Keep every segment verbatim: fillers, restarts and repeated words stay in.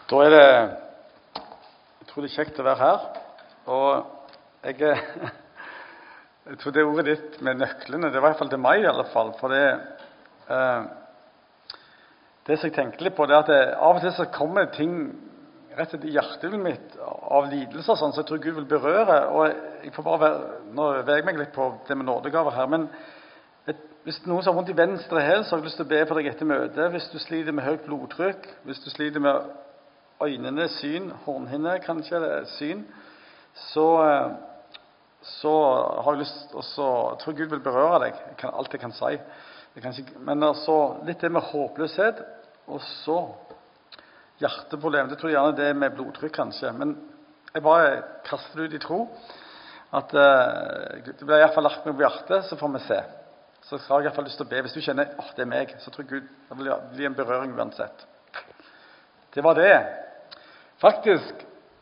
Da er det utrolig kjekt å være her. Og jeg, jeg tror det ordet ditt med nøklene, det var i hvert fall til meg i alle fall. For det, eh, det som jeg tenkte litt på, det er at det, av og til så kommer ting rett og slett i hjertet mitt av lidelser, sånn, så jeg tror Gud vil berøre. Og jeg får bare være, nå veger jeg meg litt på det med nådegaver her, men et, hvis noen som har vondt i venstre hæl, så har jeg lyst til å be for deg etter møtet. Hvis du sliter med høyt blodtrykk, hvis du sliter med øynene, syn, hornhinne, kanskje det er syn, så, så har jeg lyst til å, jeg tror Gud vil berøre deg. Jeg kan, alt jeg kan si. Jeg kan ikke, men altså, litt det med håpløshet, og så hjerteproblem. Det tror jeg gjerne det er med blodtrykk, kanskje. Men jeg bare kaster det ut i tro, at uh, det blir i hvert fall lagt meg på hjertet, så får vi se. Så har jeg i hvert fall lyst til å be. Hvis du kjenner, åh, oh, det er meg, så tror Gud det vil bli en berøring uansett. Det var det. Faktisk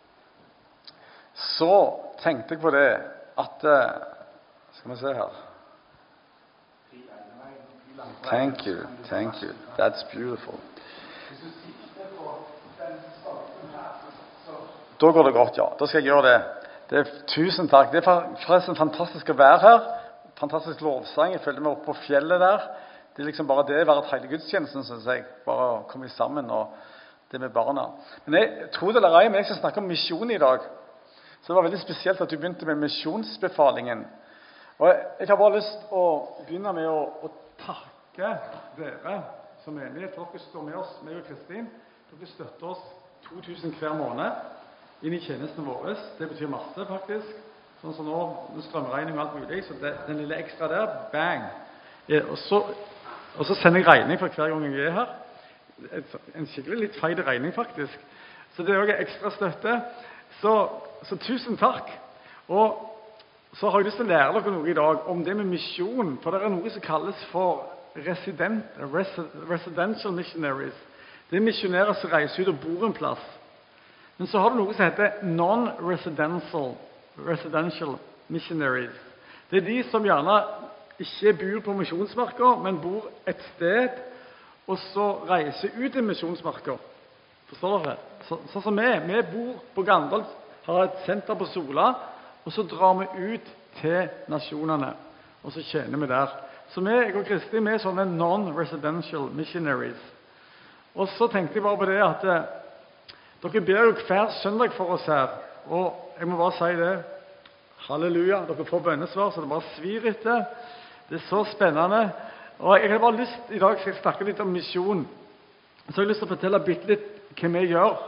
så tenkte jeg på det at skal vi se her. Thank you, thank you. That's beautiful. Da går det godt, ja. Da skal jeg gjøre det. Det er, tusen takk. Det er forresten fantastisk å være her. Fantastisk lovsang. Jeg følte meg oppe på fjellet der. Det er liksom bare det å være et heilig gudstjenesten, synes jeg. Bare å komme sammen og det med barna. Men jeg tror det eller ei, men jeg skal snakke om misjon i dag. Så det var veldig spesielt at du begynte med misjonsbefalingen. Og jeg har bare lyst til å begynne med å, å takke dere som menighet. Dere står med oss, meg og Kristin. Dere støtter oss to tusen hver måned inn i tjenestene våre. Det betyr masse, faktisk. Sånn som nå, med strømregning og alt mulig. Så det, den lille ekstra der, bang! Ja, og, så, og så sender jeg regning for hver gang jeg er her. En skikkelig litt feil regning, faktisk. Så det er også ekstra støtte. Så, så tusen takk. Og så har jeg lyst til å lære dere noe i dag om det med misjon. For det er noe som kalles for resident, res, residential missionaries. Det er misjonærer som reiser ut og bor en plass. Men så har du noe som heter non-residential residential missionaries. Det er de som gjerne ikke bor på misjonsmarker, men bor et sted, og så reiser ut i misjonsmarker. Forstår dere? Så, sånn som vi. Vi bor på Gandal, har et senter på Sola, og så drar vi ut til nasjonene, og så tjener vi der. Så vi, jeg og Kristi, vi er sånne non-residential missionaries. Og så tenkte jeg bare på det at eh, dere ber jo hver søndag for oss her, og jeg må bare si det, halleluja, dere får bønnesvar, så det bare svir etter. Det er så spennende. Og jeg har bare lyst, i dag skal jeg snakke litt om misjon. Så jeg har lyst til å fortelle bitte litt hva vi gjør,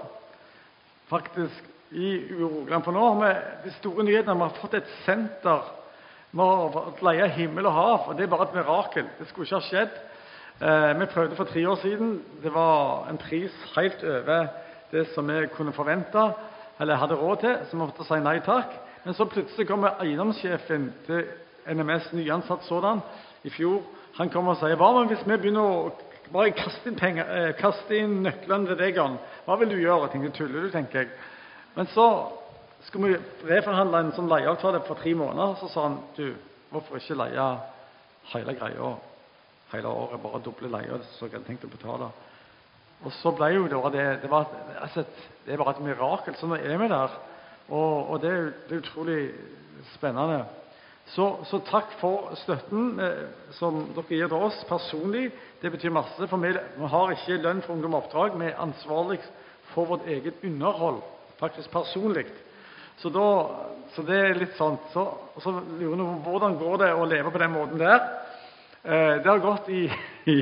faktisk, i Rogaland. For nå har vi de store nyhetene, vi har fått et senter, vi har fått leie himmel og hav, og det er bare et mirakel. Det skulle ikke ha skjedd. Eh, vi prøvde for tre år siden, det var en pris helt over det som vi kunne forvente, eller hadde råd til, så vi måtte si nei takk. Men så plutselig kommer eiendomssjefen til N M S, nyansatt sådan, i fjor. Han kommer og sier, hva men hvis vi begynner å bare kaste inn, penger, eh, kaste inn nøklene til deg, hva vil du gjøre? Jeg tenkte, tuller du, tenker jeg. Men så skulle vi reforhandle en sånn leieavtale for tre måneder, så sa han, du, hvorfor ikke leie hele greia, hele året, bare doble leie, så jeg hadde tenkt å betale. Og så ble jo det, det, det, var, altså, det er bare et mirakel, så nå er vi der, og, og det, er, det er utrolig spennende. Så, så takk for støtten eh, som dere gir til oss personlig. Det betyr masse, for vi, vi har ikke lønn for ungdom oppdrag. Vi er ansvarlig for vårt eget underhold, faktisk personlig. Så, da, så det er litt sånn. Så, så lurer jeg på hvordan går det å leve på den måten der. Eh, det har gått i, i,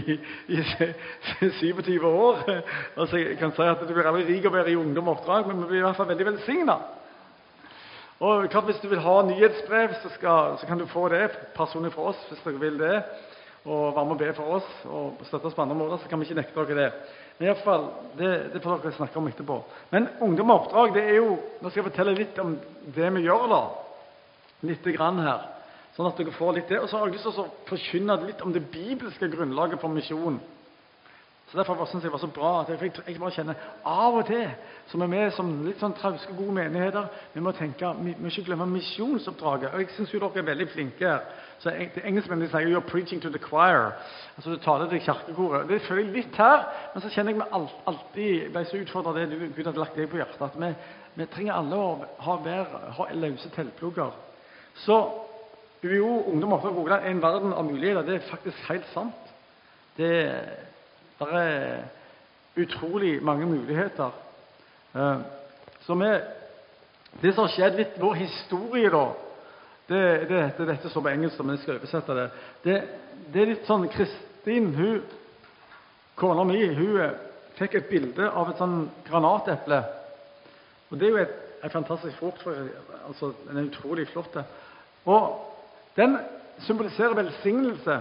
i syvogtyve år. Altså, jeg kan si at du blir aldri rik å være i ungdom oppdrag, men vi blir i hvert fall veldig velsignet. Og klart, hvis du vil ha nyhetsbrev, så, skal, så kan du få det personlig fra oss, hvis dere vil det, og være med og be for oss, og støtte oss på andre måter, så kan vi ikke nekte dere det. Men i hvert fall, det, det får dere snakke om etterpå. Men ungdom og oppdrag, det er jo, nå skal jeg fortelle litt om det vi gjør da, litt grann her, sånn at dere får litt det, og så har jeg lyst til å forkynne litt om det bibelske grunnlaget for misjon. Så Så Derfor synes jeg det var så bra at jeg, jeg bare kjenner av og til, som er med som litt sånn trauske, gode menigheter, vi må tenke, vi må ikke glemme misjonsoppdraget. Og jeg synes jo dere er veldig flinke her. Så jeg, det engelskmennene sier you're preaching to the choir. Altså du taler til kirkekoret. Det føler jeg litt her, men så kjenner jeg meg alt, alltid ble så utfordret det du, Gud hadde lagt deg på hjertet, at vi, vi trenger alle å ha, hver, ha løse teltplugger. Så U I O, Ungdom Oppdrag Rogaland, en verden av muligheter. Det er faktisk helt sant. Det, det er utrolig mange muligheter. Uh, så vi, det som har skjedd litt, vår historie da, det, det, det er dette som på engelsk, men jeg skal oversette det. det. Det er litt sånn, Kristin, hun, kona mi, hun fikk et bilde av et sånn granateple. Og det er jo et, et fantastisk frukt, for, altså den er utrolig flott. Og den symboliserer velsignelse.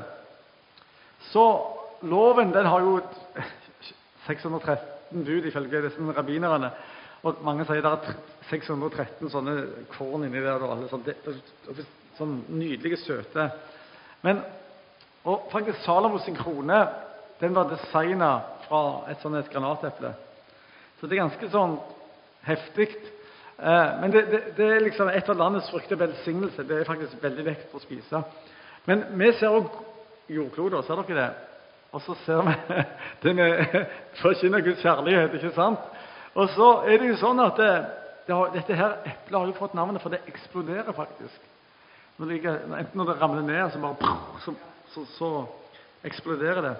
Så loven, den har jo seks hundre og tretten bud ifølge disse rabbinerne. Og mange sier det er seks hundre og tretten sånne korn inni der, og alle sånn, det, det, sånn nydelige, søte. Men, og faktisk Salomos sin krone, den var designet fra et sånt et granateple. Så det er ganske sånn heftigt. Eh, men det, det, det er liksom et av landets frukter, velsignelse. Det er faktisk veldig lett å spise. Men vi ser også jordkloder, ser dere det? Og så ser vi den forkynner Guds kjærlighet, ikke sant? Og så er det jo sånn at det, det har, dette her eplet har jo fått navnet, for det eksploderer faktisk. Når det, enten når det ramler ned, så bare så, så, så eksploderer det.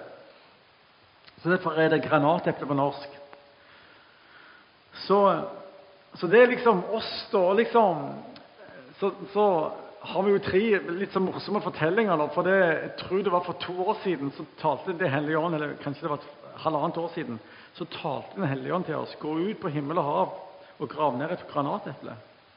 Så derfor er det granateple på norsk. Så, så det er liksom oss da, liksom, så, så har vi jo tre litt så morsomme fortellinger nå, for det, jeg tror det var for to år siden, så talte Det Hellige Ånd, eller kanskje det var et halvannet år siden, så talte Den Hellige Ånd til oss, gå ut på himmel og hav og grav ned et granateple.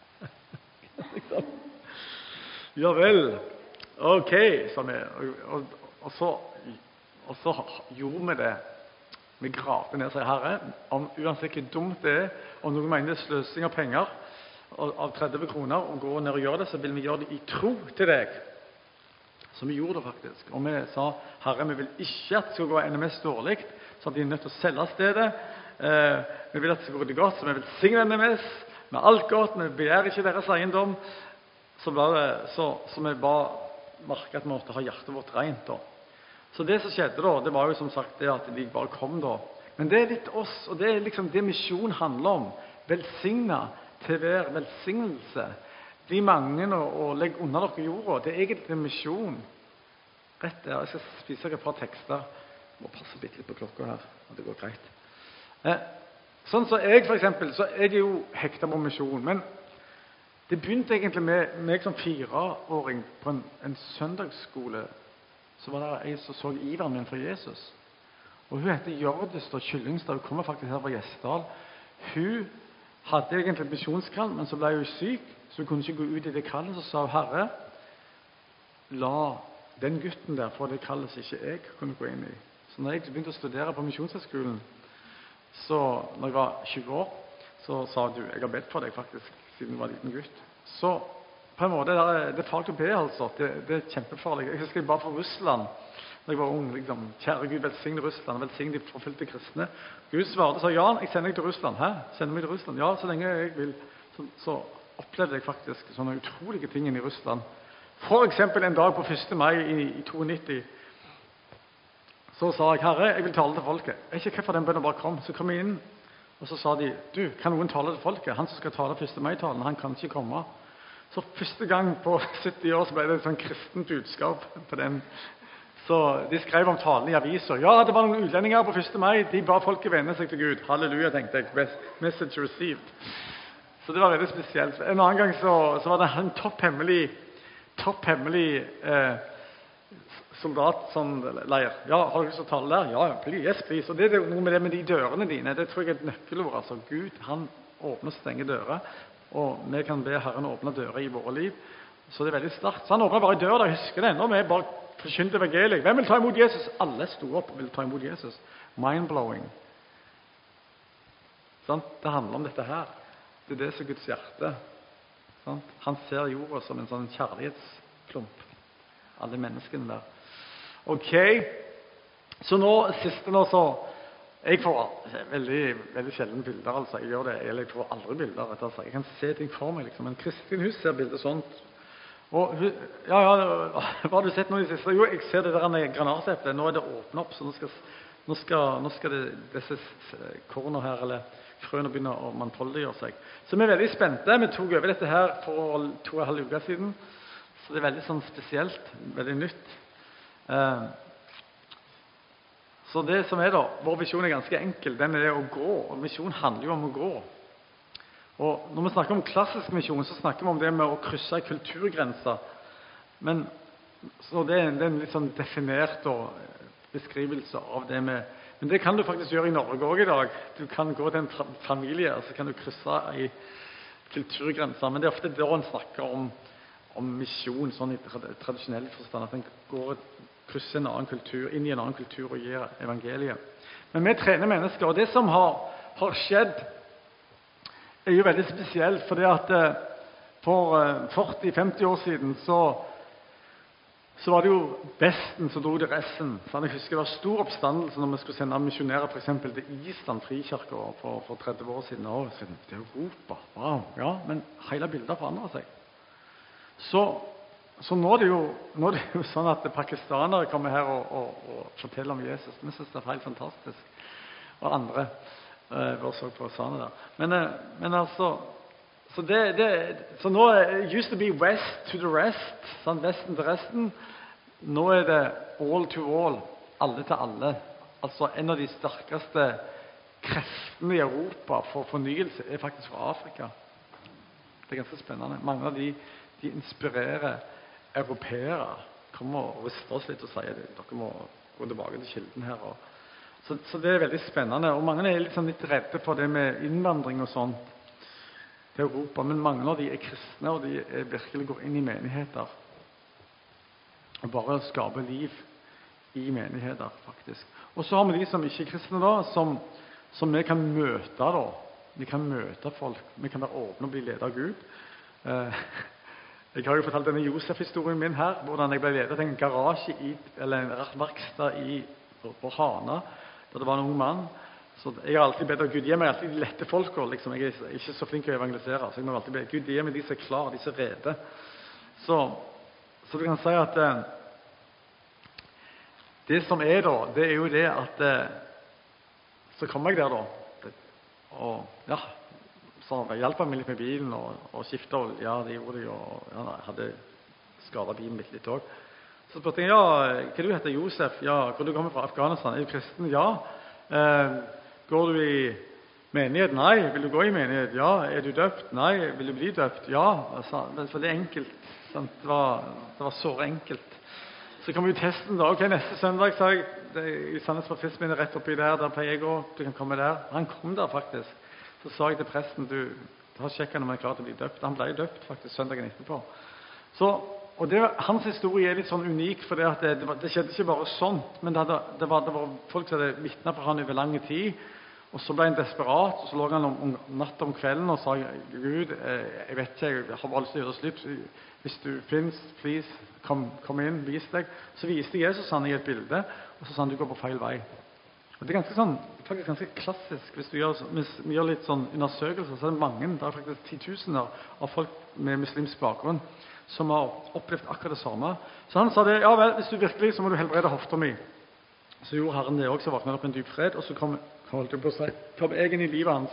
Ja vel, ok, sa vi, og, og, og, så, og så gjorde vi det. Vi gravde ned og sa, Herre, om uansett hvor dumt det er, om noen mener det er sløsing av penger, av tretti kroner, og går ned og gjør det, så vil vi gjøre det i tro til deg. Så vi gjorde det faktisk. Og vi sa, Herre, vi vil ikke at det skal gå enda mest dårlig, så de er nødt til å selge stedet. Eh, vi vil at det skal gå det godt, så vi vil signe N M S med alt godt, vi begjærer ikke deres eiendom. Så, det, så, så vi bare merket at vi måtte ha hjertet vårt rent da. Så det som skjedde da, det var jo som sagt det at de bare kom da. Men det er litt oss, og det er liksom det misjon handler om. Velsigna til hver velsignelse. De mange å legge under dere jorda, det er egentlig en misjon. Rett der, jeg skal spise et par tekster. Jeg må passe litt på klokka her, at det går greit. Eh, sånn så jeg for eksempel, så er jeg jo hektet på misjon, men det begynte egentlig med meg som fireåring på en, en søndagsskole. Så var det en som så iveren min for Jesus. Og hun heter Hjørdis og Kyllingstad, hun kommer faktisk her fra Gjesdal. Hun hadde egentlig et misjonskall, men så ble hun syk, så hun kunne ikke gå ut i det kallet. Så sa hun, Herre, la den gutten der få det kallet som ikke jeg kunne gå inn i. Så når jeg begynte å studere på misjonshøgskolen, så når jeg var tjue år, så sa du, jeg har bedt for deg faktisk, siden du var en liten gutt. Så på en måte, det er, det er farlig å be altså, det, det er kjempefarlig. Jeg husker jeg bare fra Russland, da jeg var ung, liksom, kjære Gud, velsigne Russland, velsigne de forfulgte kristne. Gud svarte og sa, Jan, jeg sender deg til Russland. Hæ? Sender meg til Russland? Ja, så lenge jeg vil. Så, så opplevde jeg faktisk sånne utrolige ting i Russland. For eksempel en dag på første mai i, i nittito, så sa jeg, Herre, jeg vil tale til folket. Jeg vet ikke hvorfor den bønnen bare kom. Så kom jeg inn, og så sa de, du, kan noen tale til folket? Han som skal tale første mai-talen, han kan ikke komme. Så første gang på sytti år så ble det et sånn kristent budskap på den. Så de skrev om talen i aviser. Ja, det var noen utlendinger på første mai. De ba folket vende seg til Gud. Halleluja, tenkte jeg. Message received. Så det var veldig spesielt. En annen gang så, så var det en topphemmelig topphemmelig eh, soldatleir. Ja, har du lyst til å tale der? Ja, please, yes, please. Og det er noe med det med de dørene dine. Det tror jeg er et nøkkelord. Altså, Gud, han åpner og stenger dører. Og vi kan be Herren åpne dører i våre liv. Så det er veldig sterkt. Så han åpner bare dører, da husker det. Når vi bare forkynte evangeliet. Hvem vil ta imot Jesus? Alle sto opp og ville ta imot Jesus. Mind-blowing. Sånn? Det handler om dette her. Det er det som er Guds hjerte. Sånn? Han ser jorda som en sånn kjærlighetsklump. Alle menneskene der. Ok. Så nå, siste nå så, Jeg får veldig, veldig sjelden bilder, altså. Jeg gjør det, eller jeg får aldri bilder. Altså. Jeg kan se ting for meg, liksom. Men Kristin Hus ser bilder sånt. Og, ja, ja, hva har du sett nå i det siste? Jo, jeg ser det der granatseplet. Nå er det åpnet opp, så nå skal, nå skal, nå skal det, disse korner her, eller frøene begynne å mangfoldiggjøre seg. Så vi er veldig spente. Vi tok over dette her for to og en halv uke siden. Så det er veldig sånn spesielt, veldig nytt. Eh, så det som er da, vår visjon er ganske enkel. Den er å gå, og misjon handler jo om å gå. Og når vi snakker om klassisk misjon, så snakker vi om det med å krysse kulturgrenser. Men så det, det er en litt sånn definert og beskrivelse av det med. Men det kan du faktisk gjøre i Norge også i dag. Du kan gå til en familie, og så kan du krysse i kulturgrenser. Men det er ofte da en snakker om, om misjon, sånn i tradisjonell forstand, at en går krysser en annen kultur, inn i en annen kultur og gir evangeliet. Men vi trener mennesker, og det som har, har skjedd, er jo veldig spesielt, fordi at for førti til femti år siden så, så var det jo Vesten som dro til resten. Så jeg husker det var stor oppstandelse når vi skulle sende misjonærer for eksempel til Island frikirke for, for tretti år siden. Og så, det er Europa, wow, ja, men hele bildet forandrer seg. Så, så nå, er det jo, nå er det jo sånn at pakistanere kommer her og, og, og forteller om Jesus. Vi synes det er helt fantastisk. Og andre Uh, så på Sane der. Men, uh, men altså så, det, det, så nå it used to be west to the rest, sånn vesten til resten. Nå er det all to all, alle til alle. Altså en av de sterkeste kreftene i Europa for fornyelse er faktisk fra Afrika. Det er ganske spennende. Mange av de, de inspirerer europeere. Kommer og rister oss litt og sier det. Dere må gå tilbake til kilden her og Så, så det er veldig spennende, og mange er litt, sånn, litt redde for det med innvandring og sånt til Europa, men mange av de er kristne, og de er, virkelig går inn i menigheter og bare skaper liv i menigheter, faktisk. Og så har vi de som ikke er kristne da, som, som vi kan møte da. Vi kan møte folk, vi kan være åpne og bli ledet av Gud. Eh, jeg har jo fortalt denne Josef-historien min her, hvordan jeg ble ledet til en garasje i, eller en verksted i, på, på Hana, der det var en ung mann. Så jeg har alltid bedt av Gud, gi meg alltid de lette folka. Liksom. Jeg er ikke så flink til å evangelisere, så jeg må alltid be Gud, gi meg de som er klare, de som er rede. Så, så du kan si at eh, det som er da, det er jo det at eh, så kom jeg der da, og ja, så hjalp jeg meg litt med bilen og, og skiftet, og ja, det gjorde jeg, og ja, jeg hadde skadet bilen mitt litt også. Så spurte jeg, ja, hva du heter Josef? Ja, hvor du kommer fra Afghanistan? Er du kristen? Ja. Eh, går du i menighet? Nei. Vil du gå i menighet? Ja. Er du døpt? Nei. Vil du bli døpt? Ja. Altså, for det er enkelt. Sant? Det var, det var så enkelt. Så kom jo testen da. Ok, neste søndag, sa jeg, det, i Sandnes baptismen er rett oppi der, der pleier jeg å gå, du kan komme der. Han kom der faktisk. Så sa jeg til presten, du, du har sjekket når man er klar til å bli døpt. Han ble døpt faktisk søndagen etterpå. Så Og det, hans historie er litt sånn unik, for det, at det, det, var, det skjedde ikke bare sånt, men det, hadde, det, var, det var folk som hadde vittnet for han over lang tid, og så ble han desperat, og så lå han om, om, natt om kvelden og sa, Gud, eh, jeg vet ikke, jeg har bare lyst til å gjøre slutt, hvis du finnes, please, kom, kom inn, vis deg. Så viste Jesus han i et bilde, og så sa han, du går på feil vei. Og det er ganske sånn, faktisk ganske klassisk, hvis du gjør, hvis vi gjør litt sånn undersøkelser, så er det mange, det er faktisk titusener av folk med muslimsk bakgrunn, som har opplevd akkurat det samme. Så han sa det, ja vel, hvis du virkelig, så må du helbrede hofta mi. Så gjorde Herren det også, så vaknet opp en dyp fred, og så kom, holdt jeg på å si, kom egen i livet hans.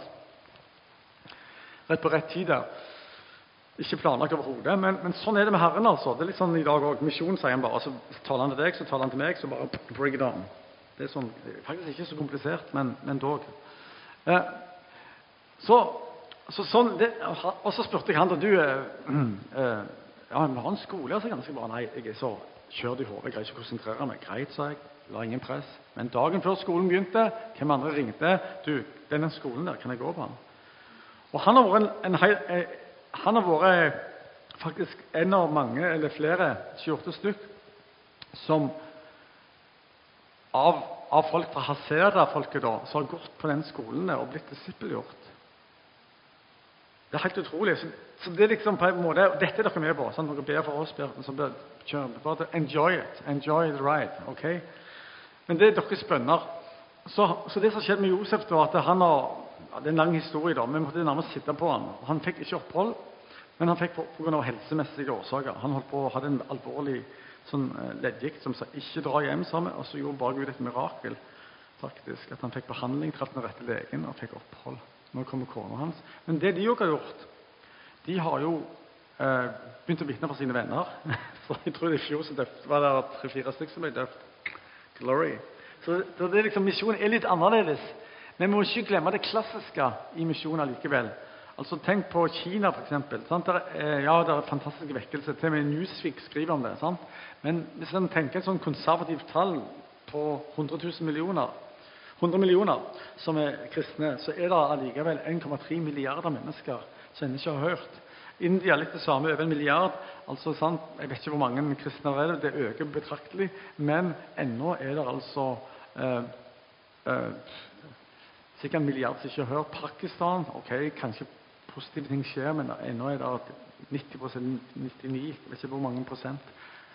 Rett på rett tid der. Ikke planlagt over hodet, men, men sånn er det med Herren altså. Det er litt sånn i dag også, misjon sier han bare, så taler han til deg, så taler han til meg, så bare bring it on. Det er sånn, det er faktisk ikke så komplisert, men, men dog. Eh, så, så sånn, det, og så spurte jeg han da, du, eh, eh, ja, men har en skole, altså ganske bra. Nei, jeg er så kjørt i hodet, jeg greier ikke å konsentrere meg. Greit, sa jeg, la ingen press. Men dagen før skolen begynte, hvem andre ringte? Du, denne skolen der, kan jeg gå på den? Og han har vært, en, en, en, han har vært faktisk en av mange, eller flere, tjueåtte stykk, som av, av folk fra Hasera-folket da, som har gått på den skolen der og blitt disippelgjort. Det er helt utrolig. Så, så det er liksom på en måte, dette er dere med på, sånn, dere ber for oss, ber, så ber, kjør, bare enjoy it, enjoy the ride, ok? Men det er deres bønner. så, så det som skjedde med Josef, var at han har, ja, det er en lang historie da, vi måtte nærmest sitte på han. Han fikk ikke opphold, men han fikk på, på grunn av helsemessige årsaker. Han holdt på å ha en alvorlig sånn, leddgikt som sa ikke dra hjem sammen, og så gjorde bare Gud et mirakel, faktisk, at han fikk behandling, tratt den rette legen og fikk opphold. Nå kommer kona hans. Men det de også har gjort, de har jo eh, begynt å vitne for sine venner. Så jeg tror det i fjor så døpt, var det tre-fire stykker som ble døpt. Glory. Så, så det er liksom, misjonen er litt annerledes. Men vi må ikke glemme det klassiske i misjonen likevel. Altså tenk på Kina for eksempel. Sant? Der, eh, ja, det er fantastiske vekkelser. Til og med Newsweek skriver om det. Sant? Men hvis man tenker et sånn konservativt tall på hundre tusen millioner, hundre millioner som er kristne, så er det allikevel en komma tre milliarder mennesker som ennå ikke har hørt. India litt det samme, over en milliard. Altså, sant? Jeg vet ikke hvor mange kristne er det, det øker betraktelig, men ennå er det altså eh, eh, sikkert en milliard som ikke har hørt. Pakistan, ok, kanskje positive ting skjer, men ennå er det nitti prosent, nittini, jeg vet ikke hvor mange prosent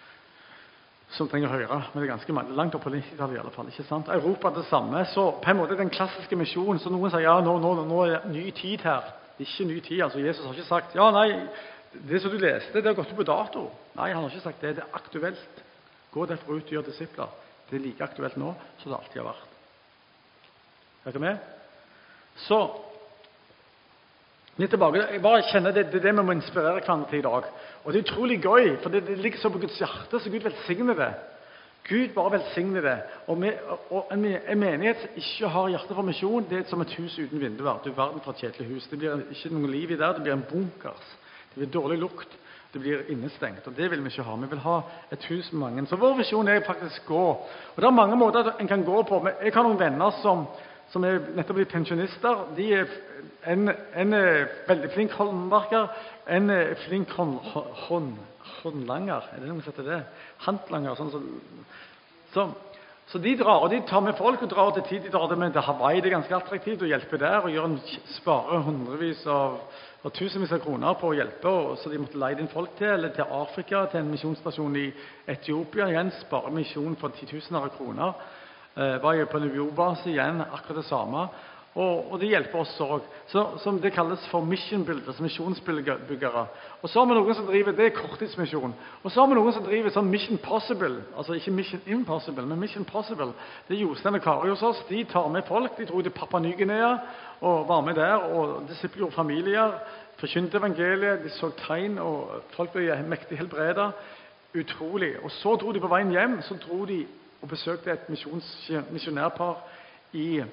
som trenger å høre, men det er ganske mange, langt opp på nittitallet i alle fall, ikke sant? Europa er det samme, så på en måte den klassiske misjonen, så noen sier, ja, nå, nå, nå er det ny tid her. Det er ikke ny tid, altså Jesus har ikke sagt, ja, nei, det som du leste, det har gått på dato. Nei, han har ikke sagt det, det er aktuelt. Gå derfor ut og gjør disipler. Det er like aktuelt nå, som det alltid har vært. Er dere med? Så, litt tilbake, jeg bare kjenner det, det er det vi må inspirere hverandre til i dag. Og det er utrolig gøy, for det, det ligger så på Guds hjerte, så Gud velsigner det. Gud bare velsigner det. Og, vi, og en, en menighet som ikke har hjerte for misjon, det er som et hus uten vinduer. Du er verden for et kjedelig hus. Det blir ikke noe liv i der, det blir en bunkers. Det blir dårlig lukt, det blir innestengt, og det vil vi ikke ha. Vi vil ha et hus med mange. Så vår visjon er faktisk gå. Og det er mange måter en kan gå på. Jeg har noen venner som som er nettopp blitt pensjonister. De er en, en er veldig flink håndverker, en er flink hånd, hånd, håndlanger, er det noe som heter det? Handlanger, sånn som... Så, så de drar, og de tar med folk og drar til tid. De drar det med til Hawaii, det er ganske attraktivt å hjelpe der, og gjør en, spare hundrevis av, av tusenvis av kroner på å hjelpe, og så de måtte leie inn folk til, eller til Afrika, til en misjonsstasjon i Etiopia, igjen spare misjon for titusener av kroner. Eh, var jeg på en U-base igjen, akkurat det samme, og, og det hjelper oss også. Så, som det kalles for mission builders, misjonsbyggere. Og så har vi noen som driver, det er korttidsmisjon. Og så har vi noen som driver sånn mission possible, altså ikke mission impossible, men mission possible. Det er Jostein og Kari hos oss, de tar med folk, de dro til Papua Ny-Guinea, og var med der, og disippelgjorde familier, forkynte evangeliet, de så tegn, og folk ble mektig helbredet. Utrolig. Og så dro de på veien hjem, så dro de og besøkte et misjonærpar i,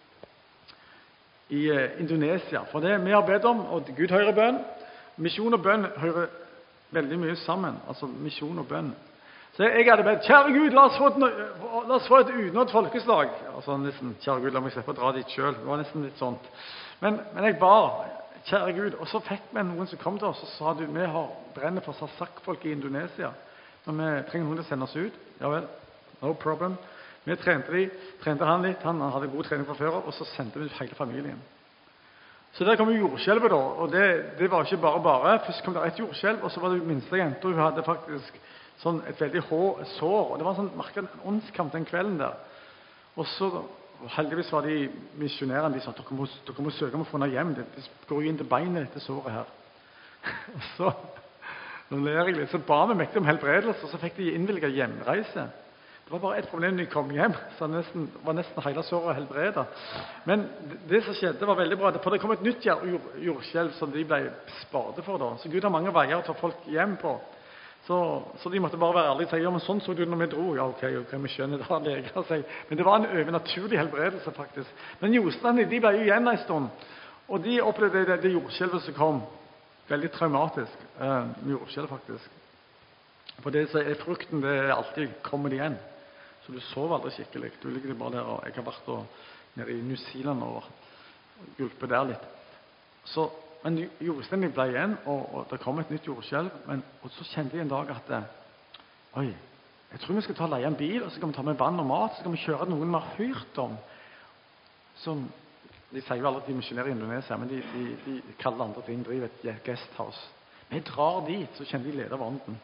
i uh, Indonesia. For det vi har bedt om, og Gud hører bønn, misjon og bønn hører veldig mye sammen, altså misjon og bønn. Så jeg hadde bedt, kjære Gud, la oss få et, la oss få et unådd folkeslag. Altså nesten, kjære Gud, la meg slippe å dra dit selv. Det var nesten litt sånt. Men, men jeg ba, kjære Gud, og så fikk vi noen som kom til oss og sa, du, vi har brenner for Sasak-folk i Indonesia, men vi trenger noen til å sende oss ut. Ja vel. No problem. Vi trente, de, trente han litt, han hadde god trening fra før, og så sendte vi hele familien. Så der kom jo jordskjelvet da, og det, det var ikke bare bare. Først kom det et jordskjelv, og så var det minste jente, og hun hadde faktisk sånn et veldig hår, sår, og det var sånn, merket en åndskamp den kvelden der. Og så, heldigvis var de misjonærene, de sa, dere må, dere må søke om å få henne hjem, det, det går jo inn til beinet, dette såret her. Og så, nå ler jeg litt, så ba vi mektig om helbredelse, og så fikk de innvilget hjemreise. Det var bare et problem når de kom hjem, så det nesten, var nesten hele såret helbredet. Men det som skjedde var veldig bra, for det kom et nytt jord, jordskjelv som de ble sparte for da. Så Gud har mange veier å ta folk hjem på. Så, så de måtte bare være ærlige og si, ja, men sånn så du når vi dro. Ja, ok, ok, vi skjønner det var leger seg. Men det var en overnaturlig helbredelse faktisk. Men jordstandene, de ble jo igjen en stund, og de opplevde det, det jordskjelvet som kom. Veldig traumatisk eh, jordskjelv faktisk. For det som er frukten, det er alltid kommer det igjen. Så du sover aldri skikkelig. Du ligger bare der, og jeg har vært og, nede i New Zealand og hjulpet der litt. Så, men jordsteinen ble igjen, og, og det kom et nytt jordskjelv. Men, og så kjente jeg en dag at oi, jeg tror vi skal ta leie en bil, og så skal vi ta med vann og mat, så skal vi kjøre noen vi har hørt om. Som, de sier jo aldri at de misjonerer i Indonesia, men de, de, de kaller andre ting, driver et guesthouse. Vi drar dit, så kjenner de leder av ånden.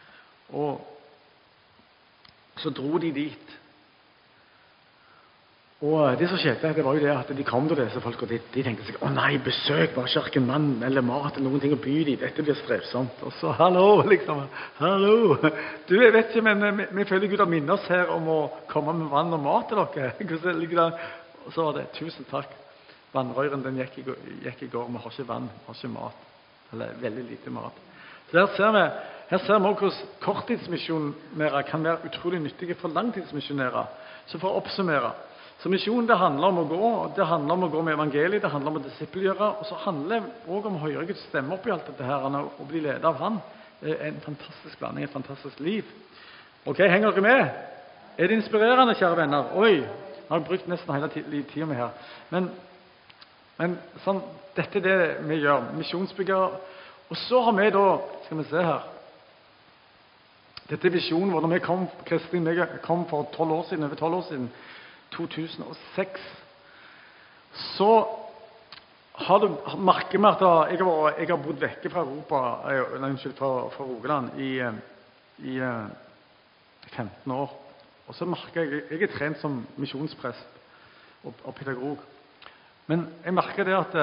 Og så dro de dit. Og det som skjedde, det var jo det at de kom til disse folk, og de, de tenkte seg, å nei, besøk, bare ikke hverken mann eller mat eller noen ting å by i, dette blir strevsomt. Og så, hallo, liksom, hallo. Du, jeg vet ikke, men vi, vi føler Gud har minnet oss her om å komme med vann og mat til dere. Hvordan ligger det? Og så var det, tusen takk. Vannrøyren, den gikk i, går, gikk i går, vi har ikke vann, vi har ikke mat. Eller veldig lite mat. Så her ser vi, her ser vi også hvordan korttidsmisjonærer kan være utrolig nyttige for langtidsmisjonærer. Så for å oppsummere, så misjon det handler om å gå, det handler om å gå med evangeliet, det handler om å disippelgjøre, og så handler det også om å høre Guds stemme opp i alt dette her, og bli ledet av Han. Det er en fantastisk blanding, et fantastisk liv. Ok, henger dere med? Er det inspirerende, kjære venner? Oi, jeg har brukt nesten hele tiden med her. Men, men sånn, dette er det vi gjør, misjonsbyggere. Og så har vi da, skal vi se her, dette er visjonen vår. Når vi kom, Kristin, vi kom for tolv år siden, over tolv år siden, to tusen og seks, så har du merket meg at jeg har, jeg har bodd vekke fra Europa, nei, unnskyld, fra, fra Rogaland i, i femten år. Og så merker jeg, jeg er trent som misjonsprest og, og pedagog. Men jeg merker det at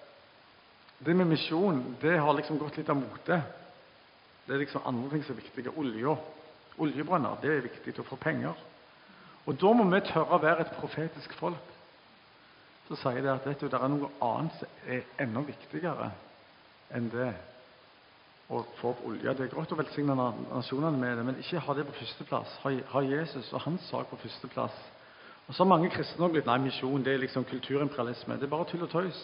det med misjon, det har liksom gått litt av mote. Det er liksom andre ting som er viktige. Olje, oljebrønner, det er viktig å få penger. Og da må vi tørre å være et profetisk folk. Så sier det at vet du, det er noe annet som er enda viktigere enn det å få opp olje. Det er godt å velsigne nasjonene med det, men ikke ha det på førsteplass. Ha, ha Jesus og hans sak på førsteplass. Og så har mange kristne blitt, nei, misjon, det er liksom kulturimperialisme. Det er bare tull og tøys.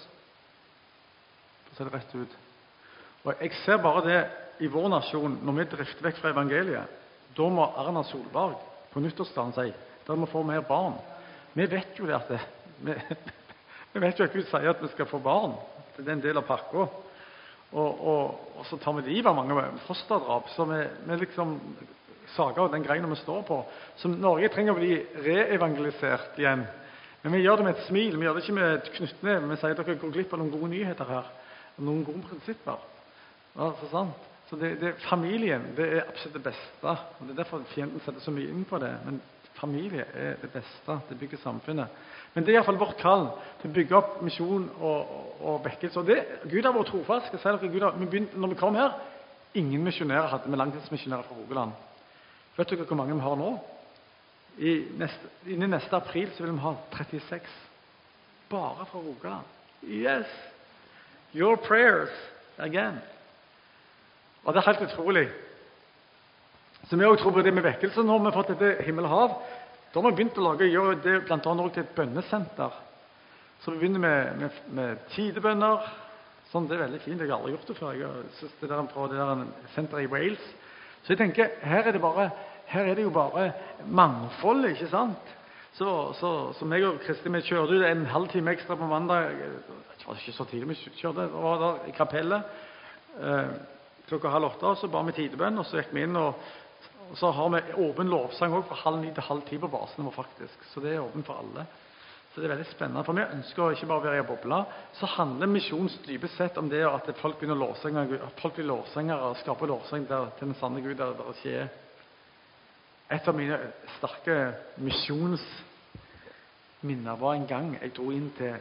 Så er det rett ut. Og jeg ser bare det i vår nasjon, når vi drifter vekk fra evangeliet, da må Erna Solberg på nyttårsdagen si, da må vi få mer barn. Vi vet jo det at det, vi, vi vet jo at Gud sier at vi skal få barn. Det er en del av pakka. Og, og, og så tar vi livet av mange fosterdrap, så vi, vi liksom sager av den greina vi står på. Så Norge trenger å bli reevangelisert igjen. Men vi gjør det med et smil, vi gjør det ikke med et knyttneve. Vi sier at dere går glipp av noen gode nyheter her, og noen gode prinsipper. Ja, så sant? Så det, det, familien, det er absolutt det beste. Og det er derfor fienden setter så mye inn på det. Men familie er det beste, det bygger samfunnet. Men det er i hvert fall vårt kall til å bygge opp misjon og, og, og vekkelse. Og det, Gud har vært trofast. Skal jeg si dere, Gud har, vi begynte, når vi kom her, ingen misjonærer hadde med langtidsmisjonærer fra Rogaland. Vet dere hvor mange vi har nå? I neste, innen neste april så vil vi ha trettiseks. Bare fra Rogaland. Yes! Your prayers again. Og det er helt utrolig. Så vi har jo tro på det med vekkelse. Nå har vi fått dette himmel og hav. Da har vi begynt å lage, gjøre det blant annet til et bønnesenter. Så vi begynner med, med, med tidebønner. Sånn, det er veldig fint. Jeg har aldri gjort det før. Jeg synes det der fra det der senteret i Wales. Så jeg tenker, her er det, bare, her er det jo bare mangfold, ikke sant? Så, så, så meg og Kristi, vi kjørte ut en halv time ekstra på mandag. Det var ikke så tidlig vi kjørte. Det var der i kapellet. Eh, klokka halv åtte, så ba vi tidebønn, og så gikk vi inn, og, og så har vi åpen lovsang også fra halv ni til halv ti på basen vår faktisk. Så det er åpen for alle. Så det er veldig spennende. For vi ønsker å ikke bare være i en boble. Så handler misjons dypest sett om det at folk begynner å lovsenge, at folk blir lovsengere og skaper lovseng der, til den sanne Gud der det skjer. Et av mine sterke misjonsminner var en gang jeg dro inn til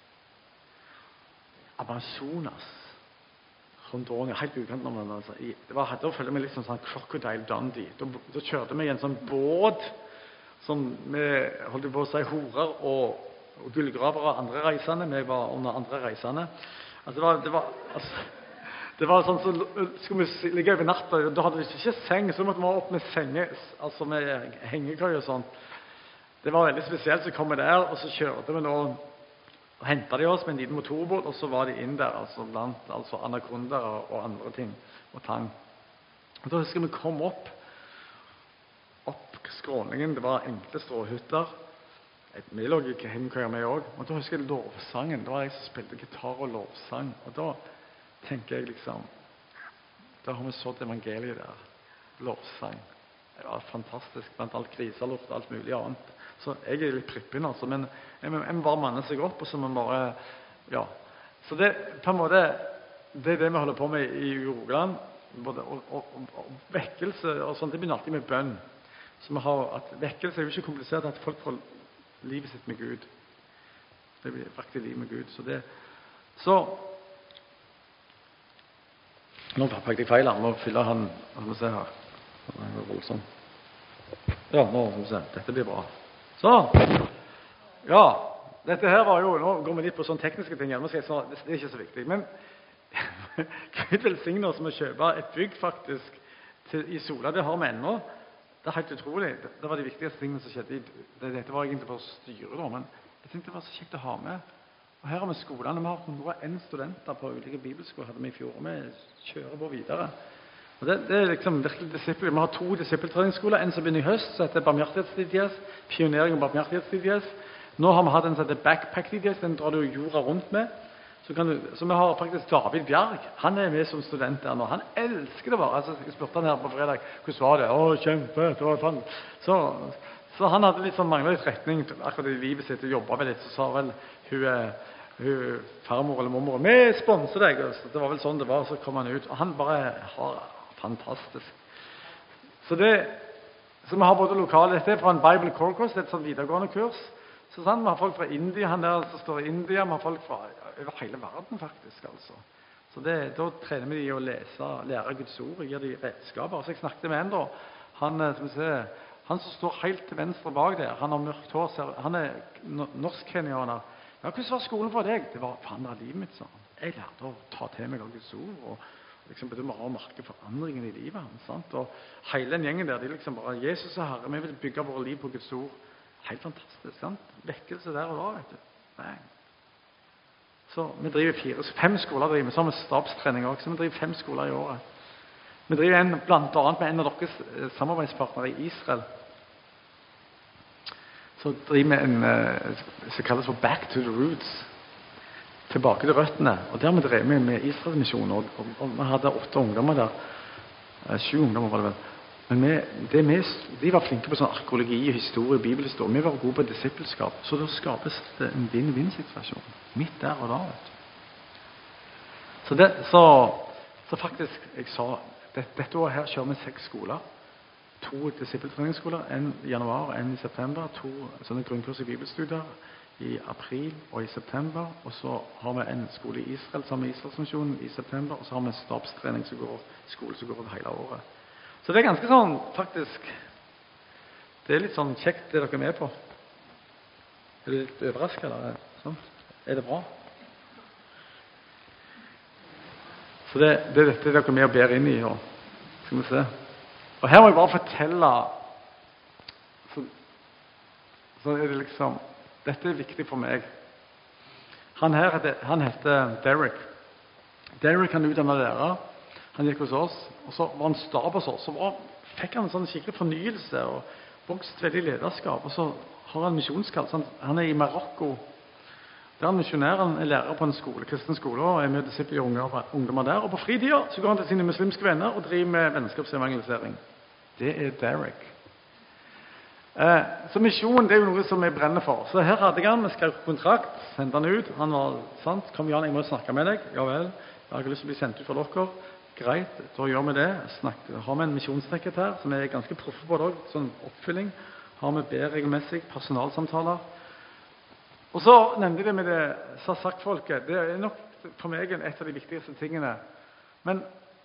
Amazonas. Helt ukant om det. Altså. Det var, da følte jeg meg litt sånn, sånn Crocodile Dundee. Da, da kjørte vi i en sånn båt som med, holdt på å si, horer og, og gullgraver og andre reisende. Vi var under andre reisende. Altså, det var, det var, altså, det var sånn, så skulle vi ligge over natta, da hadde vi ikke seng, så måtte vi opp med senge, altså med hengekøy og sånn. Det var veldig spesielt, så kom vi der, og så kjørte vi nå, og hentet de oss med en liten motorbåt, og så var de inn der, altså blant altså anakondaer og, og andre ting, og tang. Og da husker vi kom opp, opp skråningen, det var enkle stråhytter, et vi lå i hengekøyer med også, og da husker jeg lovsangen, da var jeg som spilte gitar og lovsang, og da tenker jeg liksom, da har vi sådd evangeliet der, lovsang. Det var fantastisk, blant alt kriseluft og alt mulig annet. Så jeg er litt prippen, altså, men jeg må bare manne seg opp, og så må man bare, ja. Så det, på en måte, det er det vi holder på med i Rogaland, både, og, og, og, og vekkelse, og sånt, det begynner alltid med bønn. Så vi har, at vekkelse er jo ikke komplisert, at folk får livet sitt med Gud. Det blir faktisk liv med Gud. Så det Så Nå fikk jeg feil her. Nå fyller han Hva skal vi se her. Det er voldsomt. Ja, nå skal vi se. Dette blir bra. Så. Ja. Dette her var jo Nå går vi litt på sånne tekniske ting. Jeg si, så, det er ikke så viktig. Men Gud velsigne oss med å kjøpe et bygg faktisk til, i Sola. Det har vi ennå. Det er helt utrolig. Det, det var de viktigste tingene som skjedde. Det, dette var egentlig for å styre, da, men jeg tenkte det var så kjekt å ha med. Og her har vi skolene. Vi har hundre og en studenter på ulike bibelskoler hadde vi i fjor. Og vi kjører på videre. Og det, det er liksom virkelig disippel. Vi har to disippeltreningsskoler. En som begynner i høst, som heter Barmhjertighets-D D S. Pionering og Barmhjertighets-D D S. Nå har vi hatt en som heter Backpack-D D S. Den drar du jorda rundt med. Så, kan du, så vi har faktisk David Bjerg. Han er med som student der nå. Han elsker det bare. Altså, jeg spurte han her på fredag. Hvordan var det? Å, kjempe. Det var fan. Så, så han hadde litt sånn manglet litt retning akkurat i livet sitt. Og jobbet vel litt. Så sa vel hun, hun farmor eller mormor, vi sponser deg. Så det var vel sånn det var. Så kom han ut. Og han bare har fantastisk. Så det, så vi har både lokale, dette er fra en Bible Core Course, det er et sånn videregående kurs. Så sånn, vi har folk fra India, han der som står i India, vi har folk fra over hele verden faktisk, altså. Så det, da trener vi de å lese, lære Guds ord, og gir de redskaper. Så jeg snakket med en da, han, som, ser, han som står helt til venstre bak der, han har mørkt hår, ser, han er norsk-kenyaner. Ja, hvordan var skolen for deg? Det var forandret livet mitt, sa han. Jeg lærte å ta til meg av Guds ord, og liksom det må ha merke forandringen i livet hans, sant? Og hele den gjengen der, de liksom bare, Jesus er Herre, vi vil bygge våre liv på Guds ord. Helt fantastisk, sant? Vekkelse der og da, vet du. Nei. Så vi driver fire, fem skoler driver, så har vi stabstrening også, så vi driver fem skoler i året. Vi driver en, blant annet med en av deres samarbeidspartnere i Israel. Så driver vi en, som kalles for Back to the Roots. Tilbake til røttene. Og der vi drev med, med Israel-misjonen, og, og, og vi hadde åtte ungdommer der. Sju ungdommer var det vel. Men vi, det vi, de var flinke på sånn arkeologi, historie, bibelhistorie. Vi var gode på disippelskap. Så da skapes det en vinn-vinn-situasjon. Midt der og da, vet du. Så, det, så, så faktisk, jeg sa, det, dette året her kjører vi seks skoler. To disippeltreningsskoler, en i januar, en i september. To sånne grunnkurs i bibelstudier i april og i september. Og så har vi en skole i Israel sammen med Israelsmisjonen i september. Og så har vi en stabstrening som går, skole som går over hele året. Så det er ganske sånn, faktisk, det er litt sånn kjekt det dere er med på. Er du litt overrasket, eller? Sånn. Er det bra? Så det, det er dette dere er med og ber inn i, og skal vi se. Og her må jeg bare fortelle, så, så er det liksom, dette er viktig for meg. Han her, han heter Derek. Derek han utdannet lærer. Han gikk hos oss, og så var han stab hos oss, så var, fikk han en sånn skikkelig fornyelse, og vokst veldig lederskap, og så har han misjonskall. Han, han er i Marokko. Der er han misjonær, han er lærer på en skole, kristen skole, og er med disippel i ungdommer der. Og på fritida så går han til sine muslimske venner og driver med vennskapsevangelisering. Det er Derek. Eh, så misjonen, det er jo noe som jeg brenner for. Så her hadde jeg han, vi skrev kontrakt, sendte han ut. Han var, sant, kom Jan, jeg må snakke med deg. Ja vel, jeg har ikke lyst til å bli sendt ut for dere. Greit, da gjør vi det. Snakket, har vi en misjonssekretær som er ganske proffe på det også, sånn oppfylling. Har vi bedre regelmessig personalsamtaler. Og så nevnte jeg det med det sagt-folket. Det er nok for meg et av de viktigste tingene. Men,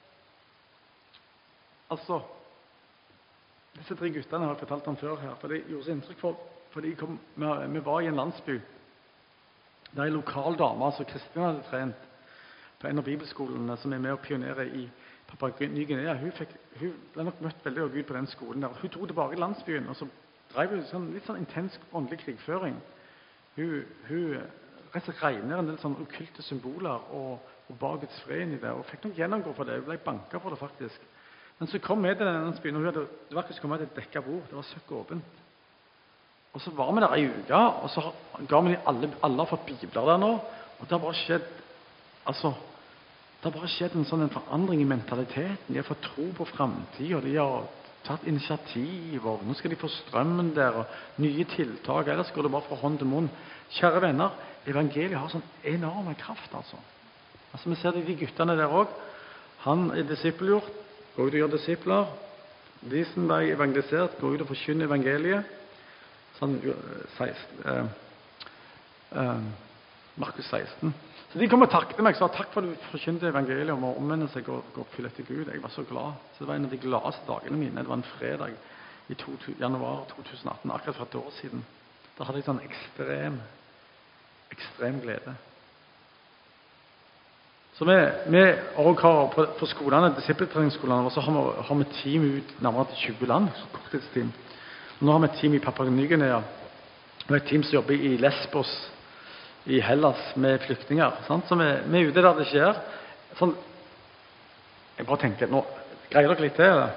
altså, disse tre guttene har jeg fortalt om før her, for det gjorde så inntrykk for, for de kom, vi, vi var i en landsby. Det er en lokal dame, altså Kristin hadde trent, på en av bibelskolene som er med og pionerer i Papua Ny-Guinea. Hun, fikk, hun ble nok møtt veldig av Gud på den skolen der. Hun dro tilbake i landsbyen, og så drev hun sånn, litt sånn intens åndelig krigføring. Hun, hun rett og slett regner en del sånn okkulte symboler og, og ba Guds fred inn i det, og fikk nok gjennomgå for det. Hun ble banket for det faktisk. Men så kom vi til den landsbyen, og hun hadde, det var ikke så kommet til et dekket bord. Det var søkk åpent. Og så var vi der i uka, og så ga vi de alle, alle har fått bibler der nå, og det har bare skjedd, altså, det har bare skjedd en sånn en forandring i mentaliteten. De har fått tro på fremtiden, og de har tatt initiativ, og nå skal de få strømmen der, og nye tiltak, ellers går det bare fra hånd til munn. Kjære venner, evangeliet har sånn enorme kraft, altså. Altså, vi ser det de guttene der også. Han er disippelgjort, går ut og gjør disipler. De som ble evangelisert, går ut og forkynner evangeliet. Sånn, seksten, eh, eh, Markus seksten. Så de kom og takket meg og sa takk for at du forkynte evangeliet om å omvende seg og, og oppfylle etter Gud. Jeg var så glad. Så det var en av de gladeste dagene mine. Det var en fredag i to, januar to tusen atten, akkurat for et år siden. Da hadde jeg sånn ekstrem, ekstrem glede. Så vi, vi også har på, på skolene, disippeltreningsskolene, så har vi, har vi team ut nærmere til tjue land, så korttidsteam. Nå har vi et team i Papua Ny-Guinea, og et team som jobber i Lesbos, i Hellas, med flyktninger. Sant? Så vi, vi er ute der det skjer. Sånn, jeg bare tenker, nå greier dere litt til det.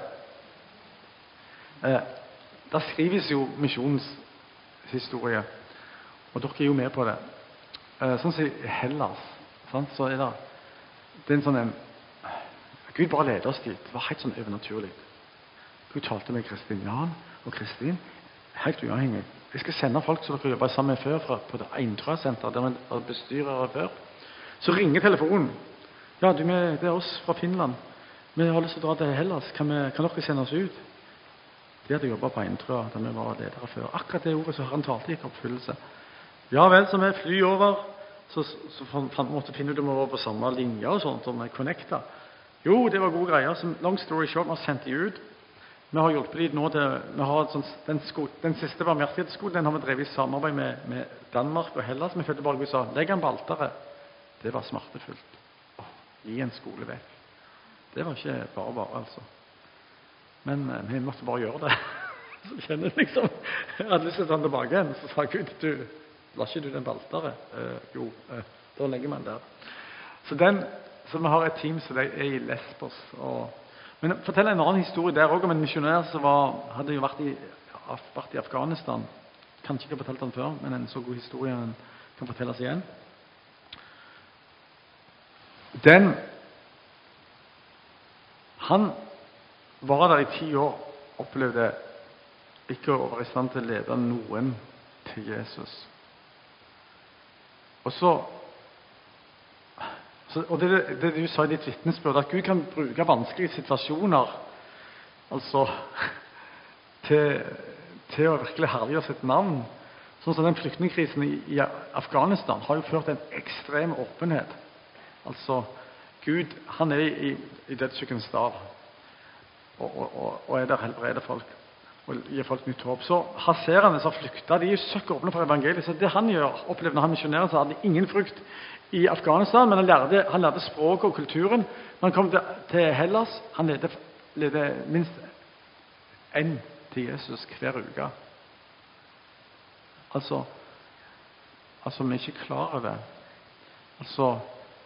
Eh, der skrives jo misjonens historie, og dere er jo med på det. Eh, sånn som i Hellas, sant? Så er det Det er en sånn en, Gud bare leder oss dit. Det var helt sånn overnaturlig. Gud talte med Kristian og Kristin, helt uavhengig. Jeg skal sende folk som dere jobber sammen med før, fra, på det Eintra-senteret, der vi er bestyrere før. Så ringer telefonen. Ja, du, det er oss fra Finland. Vi har lyst til å dra til Hellas. Kan, vi, kan dere sende oss ut? De hadde jobbet på Eintra, der vi var ledere før. Akkurat det ordet så har han talt i oppfyllelse. Ja vel, så vi fly over. Så, så fant vi måtte finne ut om vi var på samme linje og sånt, om vi connecta. Jo, det var gode greier. Så long story short, vi har sendt de ut. Vi har hjulpet de nå til, vi har sånn, den, sko, den siste barmhjertighetsskolen, den har vi drevet i samarbeid med, med Danmark og Hellas. Vi følte bare Gud sa, legg den på alteret. Det var smertefullt. Åh, gi en skole vekk. Det var ikke bare bare, altså. Men eh, vi måtte bare gjøre det. Så kjenner jeg liksom, jeg hadde lyst til å ta den tilbake igjen. Så sa Gud, du, la ikke du den på alteret? Eh, jo, eh, da legger man der. Så, den, så vi har et team som er i Lesbos. Og, men fortell en annen historie der også om en misjonær som var, hadde jo vært i, vært i Afghanistan. Kanskje ikke har fortalt den før, men en så god historie kan fortelles igjen. Den, han var der i ti år, opplevde ikke å være i stand til å lede noen til Jesus. Og så, så og det, det du sa i ditt vitnesbyrd, at Gud kan bruke vanskelige situasjoner altså til, til å virkelig herliggjøre sitt navn. Sånn som den flyktningkrisen i, i Afghanistan har jo ført til en ekstrem åpenhet. Altså, Gud, han er i, i dødssykenes dal og, og, og, og er der helbreder folk og gir folk nytt håp. Så hasserene som flykta, de er jo søkk åpne for evangeliet. Så det han gjør, opplevde når han misjonerer, så hadde ingen frukt i Afghanistan, men han lærte, han lærte språket og kulturen. Når han kom til, til Hellas, han ledte, ledte minst en til Jesus hver uke. Altså, altså vi er ikke klar over det. Altså,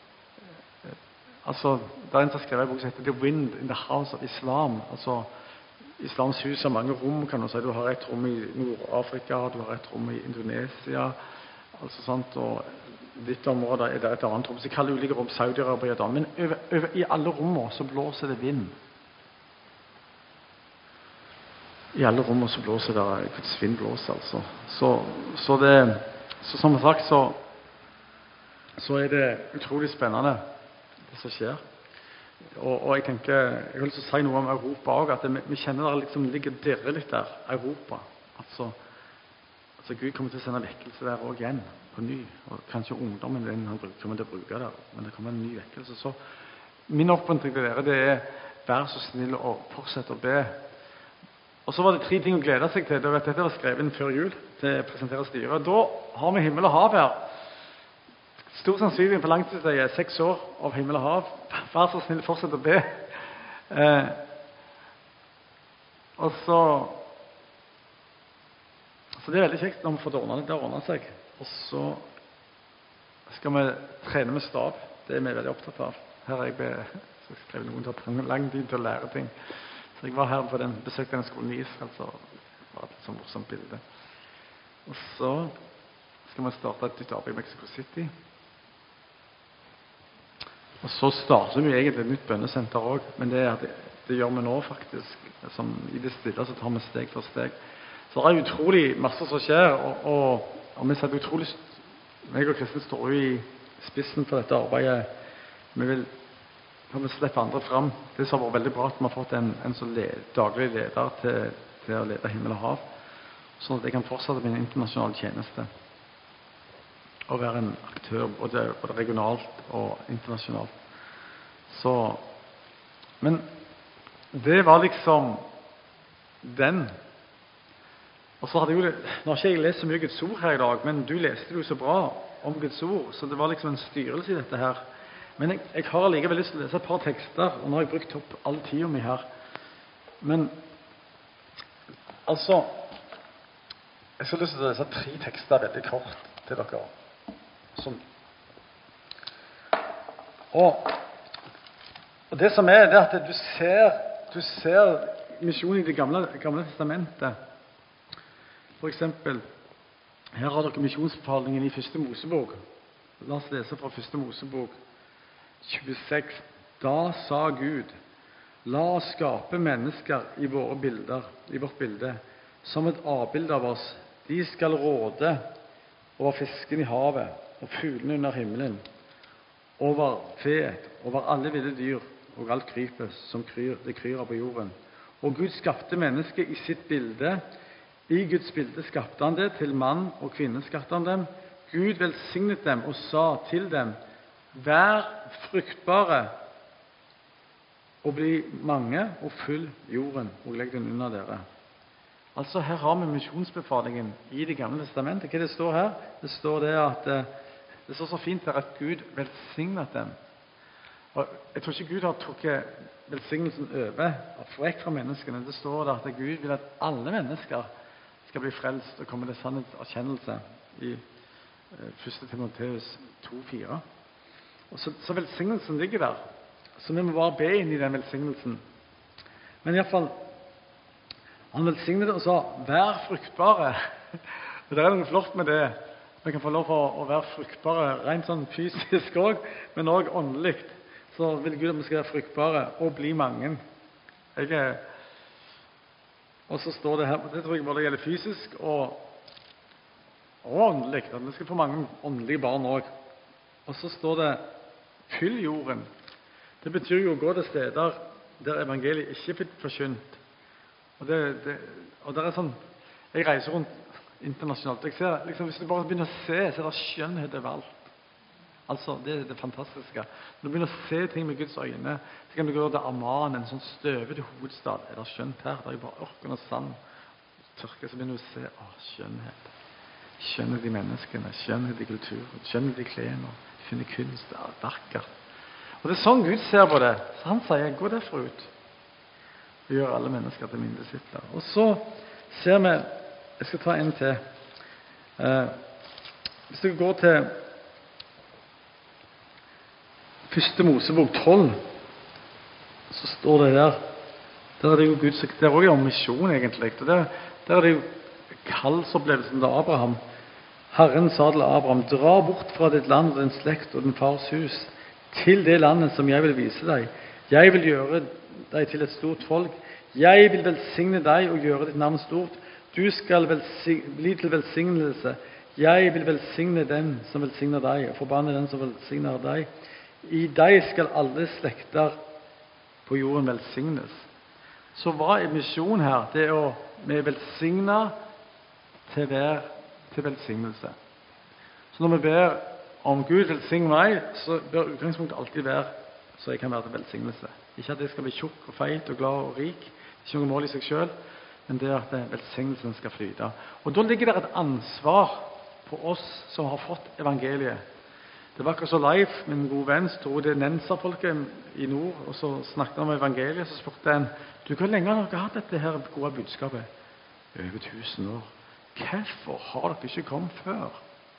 altså, det er en som skrev en bok som heter The Wind in the House of Islam. Altså, Islams hus har mange rom, kan du si. Du har et rom i Nord-Afrika, du har et rom i Indonesia, altså sånt, og ditt område er det et annet rom. Så jeg kaller ulike rom Saudi-Arabia, men over, over, i alle rommene så blåser det vind. I alle rommene så blåser det, Guds vind blåser, altså. Så, så det, så som sagt, så, så er det utrolig spennende, det som skjer. Og, og jeg tenker, jeg har lyst til å si noe om Europa også, at det, vi, vi kjenner det liksom ligger dirre litt der, Europa. Altså, altså Gud kommer til å sende vekkelse der også igjen, på ny. Og kanskje ungdommen den han kommer til å bruke der, men det kommer en ny vekkelse. Så min oppmuntring til dere, det er, vær så snill og fortsett å be. Og så var det tre ting å glede seg til. Dette var skrevet inn før jul til å presentere styret. Da har vi himmel og hav her. Stor sannsynlighet på langtidsleie, seks år av himmel og hav. Vær så snill, fortsett å be. Eh, og så Så det er veldig kjekt når vi får det ordnet, det ordner seg. Og så skal vi trene med stab. Det er vi veldig opptatt av. Her er jeg be, så jeg skrev noen til å lang tid til å lære ting. Så jeg var her på den, besøkte den skolen i Israel, så det var et sånt morsomt bilde. Og så skal vi starte et nytt arbeid i Mexico City. Og så starter vi egentlig et nytt bønnesenter også, men det, det, det gjør vi nå faktisk. Som I det stille så tar vi steg for steg. Så det er utrolig masse som skjer, og, og, og vi setter utrolig, meg og Kristin står jo i spissen for dette arbeidet. Vi vil, vi vil slippe andre frem. Det som har vært veldig bra at vi har fått en, en så led, daglig leder til, til å lede himmel og hav. sånn at jeg kan fortsette min internasjonale tjeneste og være en aktør både, både regionalt og internasjonalt. Så, men det var liksom den. Og så hadde jeg jo, nå har ikke jeg lest så mye Guds ord her i dag, men du leste det jo så bra om Guds ord, så det var liksom en styrelse i dette her. Men jeg, jeg har likevel lyst til å lese et par tekster, og nå har jeg brukt opp all tiden min her. Men, altså, jeg skal lyst til å lese tre tekster veldig kort til dere. Som, og, og det som er, det er at du ser, du ser misjonen i det gamle, gamle testamentet. For eksempel, her har dere misjonsbefalingen i første Mosebok. La oss lese fra første Mosebok tjueseks. Da sa Gud, la oss skape mennesker i våre bilder, i vårt bilde, som et avbilde av oss. De skal råde over fisken i havet, og fuglene under himmelen, over feet, over alle ville dyr, og alt krypet som kryr, det kryr på jorden. Og Gud skapte mennesket i sitt bilde. I Guds bilde skapte han det, til mann og kvinne skapte han dem. Gud velsignet dem og sa til dem, vær fruktbare og bli mange og fyll jorden og legg den under dere. Altså her har vi misjonsbefalingen i det gamle testamentet. Hva det står her? Det står det at det står så fint der at Gud velsignet dem. Og jeg tror ikke Gud har trukket velsignelsen over og vekk fra menneskene. Det står der at Gud vil at alle mennesker skal bli frelst og komme til sannhetserkjennelse i første Timoteus to fire. Og så, så velsignelsen ligger der. Så vi må bare be inn i den velsignelsen. Men i hvert fall, han velsignet det og sa, vær fruktbare. Det er noe flott med det. Vi kan få lov å, å være fruktbare, rent sånn fysisk også, men også åndelig. Så vil Gud at vi skal være fruktbare og bli mange. Jeg er, og så står det her, det tror jeg både gjelder fysisk og, og åndelig, at vi skal få mange åndelige barn også. Og så står det, fyll jorden. Det betyr jo å gå til steder der evangeliet ikke er forkynt. Og det, det, og det er sånn, jeg reiser rundt internasjonalt, jeg ser, liksom, hvis du bare begynner å se, så er det skjønnhet overalt. Altså, det er det fantastiske. Når du begynner å se ting med Guds øyne, så kan du gå til Amman, en sånn støvete hovedstad. Er det skjønt her? Det er jo bare ørken og sand. Tørke, så begynner du å se, å, skjønnhet. Skjønnhet i menneskene, skjønnhet i kulturen, skjønnhet i klene, finne kunst, det er vakkert. Og det er sånn Gud ser på det. Så han sier, gå derfra ut. Og gjør alle mennesker til mine disipler. Og så ser vi, jeg skal ta en til. Eh, hvis du går til første Mosebok tolv, så står det der, der er det jo Gud, det er også om misjon egentlig, og der, der er det jo kallsopplevelsen til Abraham. Herren sa til Abraham, dra bort fra ditt land og din slekt og din fars hus, til det landet som jeg vil vise deg. Jeg vil gjøre deg til et stort folk. Jeg vil velsigne deg og gjøre ditt navn stort. Du skal bli til velsignelse. Jeg vil velsigne den som velsigner deg, og forbanne den som velsigner deg. I deg skal alle slekter på jorden velsignes. Så hva er misjon her? Det er å vi velsigne til hver til velsignelse. Så når vi ber om Gud velsigne meg, så bør utgangspunktet alltid være så jeg kan være til velsignelse. Ikke at jeg skal bli tjukk og feit og glad og rik, ikke noe mål i seg selv, men det er at velsignelsen skal flyte. Og da ligger det et ansvar på oss som har fått evangeliet. Det var akkurat så Leif, min gode venn, stod det Nensa-folket i nord, og så snakket han om evangeliet, så spurte han, du, hvor lenge har dere hatt dette her gode budskapet? Over tusen år. Hvorfor har dere ikke kommet før?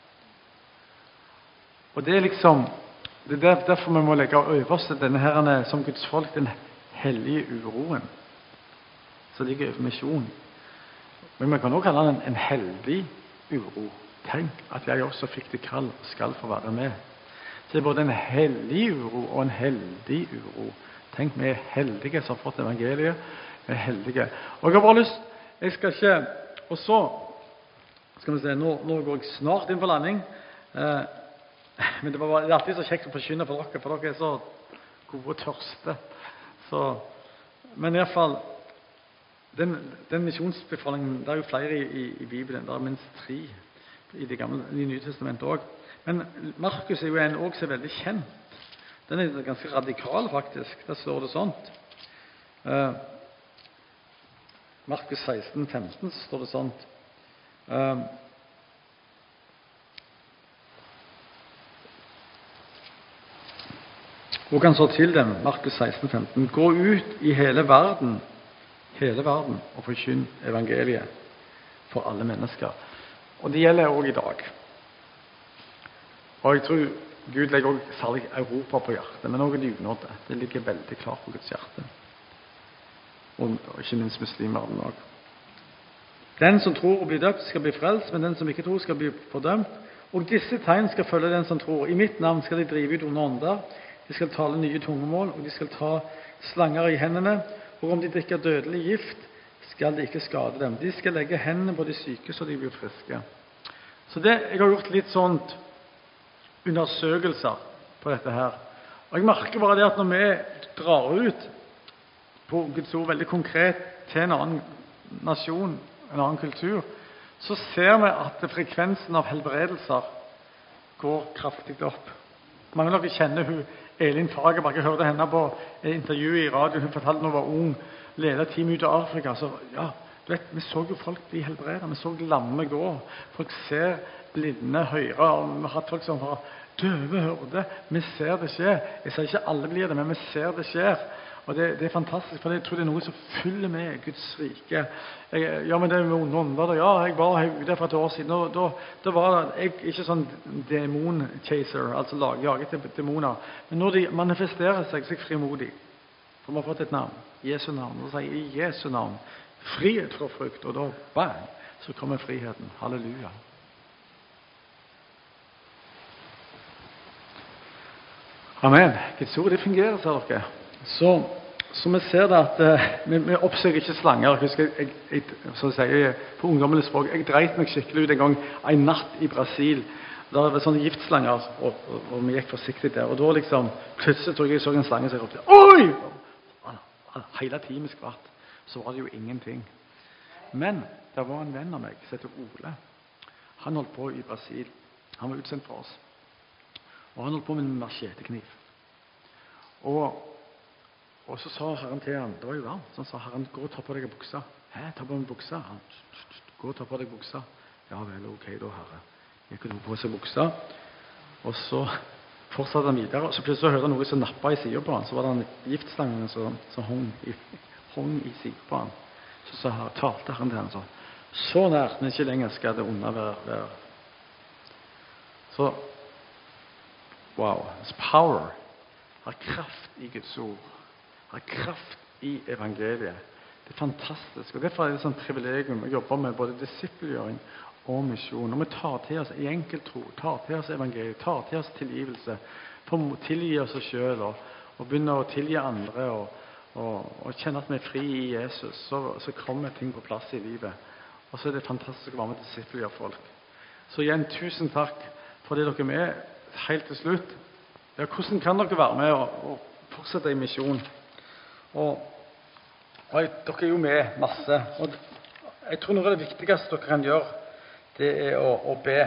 Og det er liksom, det er derfor vi må legge over oss denne her, som Guds folk, den hellige uroen, som ligger over misjon. Men man kan også kalle den en heldig uro. Tenk at jeg også fikk det kall og skal få være med. Så det er både en hellig uro og en heldig uro. Tenk, vi er heldige som har fått evangeliet. Vi er heldige. Og jeg har bare lyst, jeg skal ikke, og så skal vi se, nå, nå går jeg snart inn på landing. Eh, men det, var, det er alltid så kjekt å forkynne for dere, for dere er så gode og tørste. Så, men i hvert fall, den, den misjonsbefalingen, det er jo flere i, i, i Bibelen. Det er minst tre i det gamle, i Nye Testamentet også. Men Markus er jo en også er veldig kjent. Den er ganske radikal, faktisk. Der står det sånt. Uh, Markus seksten femten så står det sånt. Uh, og han så til dem, Markus seksten femten, gå ut i hele verden, hele verden, og forkynn evangeliet for alle mennesker. Og det gjelder også i dag. Og jeg tror Gud legger også særlig Europa på hjertet, men også dugnader. Det ligger veldig klart på Guds hjerte. Og, og ikke minst muslimerne også. Den som tror og blir døpt skal bli frelst, men den som ikke tror skal bli fordømt. Og disse tegn skal følge den som tror. I mitt navn skal de drive ut onde ånder. De skal tale nye tungemål, og de skal ta slanger i hendene. Og om de drikker dødelig gift, skal det ikke skade dem. De skal legge hendene på de syke, så de blir friske. Så det, jeg har gjort litt sånt undersøkelser på dette her. Og jeg merker bare det at når vi drar ut på Guds ord veldig konkret til en annen nasjon, en annen kultur, så ser vi at frekvensen av helbredelser går kraftig opp. Mange av dere kjenner hun Elin Fagerberg. Jeg hørte henne på intervjuet i radio. Hun fortalte når hun var ung, ledet team ut av Afrika. Så ja, du vet, vi så jo folk bli helbredet. Vi så lamme gå. Folk ser blinde høre. Og vi har hatt folk som har døve hørte. Vi ser det skjer. Jeg sier ikke alle blir det, men vi ser det skjer. Og det, det er fantastisk, for jeg tror det er noe som følger med Guds rike. Jeg, ja, men det er jo noen der. Ja, jeg var ute for et år siden, og da, da var jeg ikke sånn demon-chaser, altså lag, jaget til demoner. Men når de manifesterer seg, så er jeg frimodig. For vi har fått et navn, Jesu navn. Og så sier jeg i Jesu navn, frihet fra frukt, og da, bang, så kommer friheten. Halleluja. Amen. Guds ord, det fungerer, sa dere. Så, så vi ser det at uh, vi, vi oppsøker ikke slanger. Jeg husker, jeg, jeg, så sier jeg på ungdommelig språk, jeg dreit meg skikkelig ut en gang en natt i Brasil. Da var det sånne giftslanger, og, og, og vi gikk forsiktig der. Og da liksom, plutselig tror jeg jeg så en slange, så jeg ropte, oi! Og, hele timen skvatt. Så var det jo ingenting. Men det var en venn av meg, som heter Ole. Han holdt på i Brasil. Han var utsendt for oss. Og han holdt på med en machetekniv. Og Og så sa Herren til ham, det var jo varmt, så han sa, Herren, gå og ta på deg buksa. Hæ, ta på meg buksa? Han, gå og ta på deg buksa. Ja vel, ok da, Herre. Jeg kunne på seg buksa. Og så fortsatte han videre, og så plutselig hørte han noe som nappet i siden på han. Så var det en giftstangen som, som hong, i, hong i siden på han. Så sa, talte Herren til han, så, så nært, men ikke lenger skal det onde være, være. Så, wow, it's power. Har kraft i Guds ord. Har kraft i evangeliet. Det er fantastisk. Og derfor er det et sånt privilegium å jobbe med både disippelgjøring og misjon. Og vi tar til oss i enkeltro, tar til oss evangeliet, tar til oss tilgivelse, for å tilgi oss selv og, og begynne å tilgi andre og, og, og kjenne at vi er fri i Jesus, så, så kommer ting på plass i livet. Og så er det fantastisk å være med disippelgjøre folk. Så igjen, tusen takk for det dere er med. Helt til slutt. Ja, hvordan kan dere være med og, og fortsette i misjon? Og, og jeg, dere er jo med masse, og jeg tror noe av det viktigste dere kan gjøre, det er å, å be.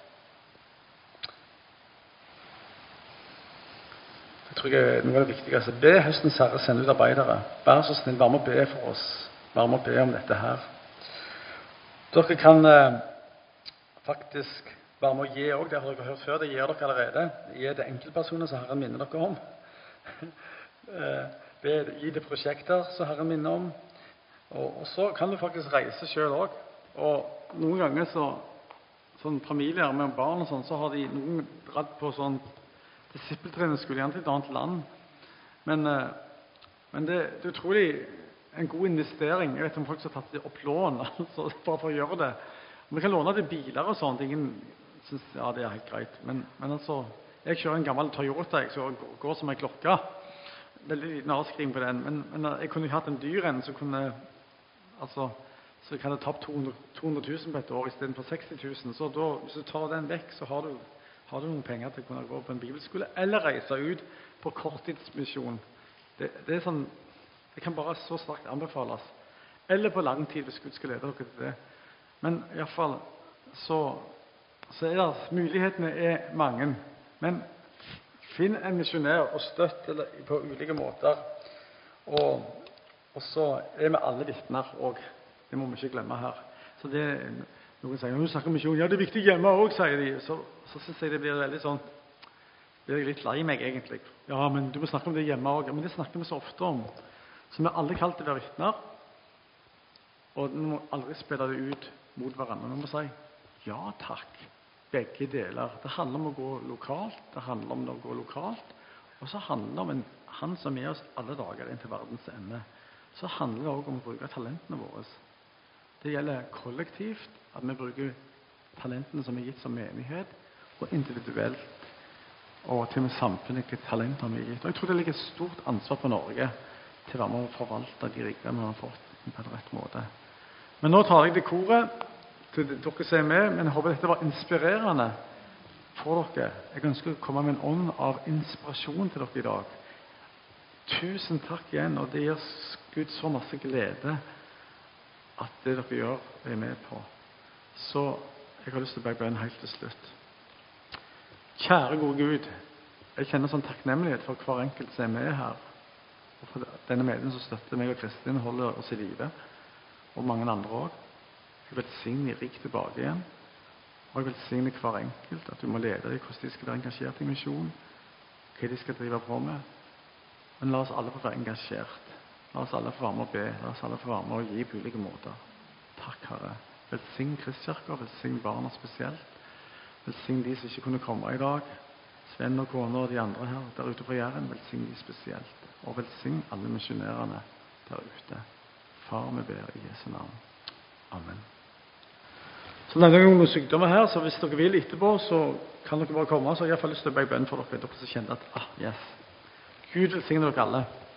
Jeg tror det er noe av det viktigste. Be høstens Herre sende ut arbeidere. Vær så snill, vær med å be for oss. Vær med å be om dette her. Dere kan eh, faktisk være med å gi også, det har dere hørt før, det gir dere allerede. Gi det enkeltpersoner som Herren minner dere om. eh, Be, gi det prosjekter som Herren minner om. Og, og så kan du faktisk reise selv også. Og noen ganger så, sånn familier med barn og sånn, så har de noen dratt på sånn disippeltreningsskole igjen til et annet land. Men, men det, det er utrolig en god investering. Jeg vet om folk som har tatt det opp lån, altså, bare for å gjøre det. Og vi kan låne til biler og sånt. Ingen synes, ja, det er helt greit. Men, men altså, jeg kjører en gammel Toyota, jeg, så går som en klokke. Veldig liten avskriving på den, men, men jeg kunne jo hatt en dyr en som kunne, altså, så kan jeg tapt to hundre tusen på et år i stedet for seksti tusen, så da, hvis du tar den vekk, så har du, har du noen penger til å kunne gå på en bibelskole, eller reise ut på korttidsmisjon. Det, det er sånn, det kan bare så sterkt anbefales. eller på lang tid, hvis Gud skal lede dere til det. Men i hvert fall så, så er det, mulighetene er mange. Men finn en misjonær og støtt eller, på ulike måter. Og, og så er vi alle vitner også. Det må vi ikke glemme her. Så det, noen sier, når du snakker om misjon, ja, det er viktig hjemme også, sier de. Så, så synes jeg det blir veldig sånn, det er litt lei meg egentlig. Ja, men du må snakke om det hjemme også. Men det snakker vi så ofte om. Så vi er alle kalt til å være vitner. Og vi må aldri spille det ut mot hverandre. Vi må si, ja takk, begge deler. Det handler om å gå lokalt, det handler om å gå lokalt, og så handler det om en, han som er oss alle dager inn til verdens ende. Så handler det også om å bruke talentene våre. Det gjelder kollektivt, at vi bruker talentene som er gitt som menighet, og individuelt, og til og med samfunnet, hvilke talenter vi er gitt. Og jeg tror det ligger et stort ansvar på Norge til å være med å forvalte de rikere vi har fått på en rett måte. Men nå tar jeg det koret til dere som er med, men jeg håper dette var inspirerende for dere. Jeg ønsker å komme med en ånd av inspirasjon til dere i dag. Tusen takk igjen, og det gir Gud så masse glede at det dere gjør, er med på. Så jeg har lyst til å be bønn helt til slutt. Kjære gode Gud, jeg kjenner sånn takknemlighet for hver enkelt som er med her, og for denne medien som støtter meg og Kristin, holder oss i live, og mange andre også. Jeg velsigner de rikt tilbake igjen, og jeg velsigner hver enkelt at du må lede dem hvordan de skal være engasjert i misjon, hva de skal drive på med. Men la oss alle få være engasjert. La oss alle få være med å be. La oss alle få være med å gi på ulike måter. Takk, Herre. Velsign Kristkirken, velsign barna spesielt. Velsign de som ikke kunne komme i dag. Sven og kone og de andre her der ute på Jæren. Velsign de spesielt. Og velsign alle misjonærene der ute. Far, vi ber i Jesu navn. Amen. Så denne gangen noen sykdommer her, så hvis dere vil etterpå, så kan dere bare komme. Så jeg har i hvert fall lyst til å be bønn for dere, dere som kjenner at, ah, yes. Gud velsigner dere alle.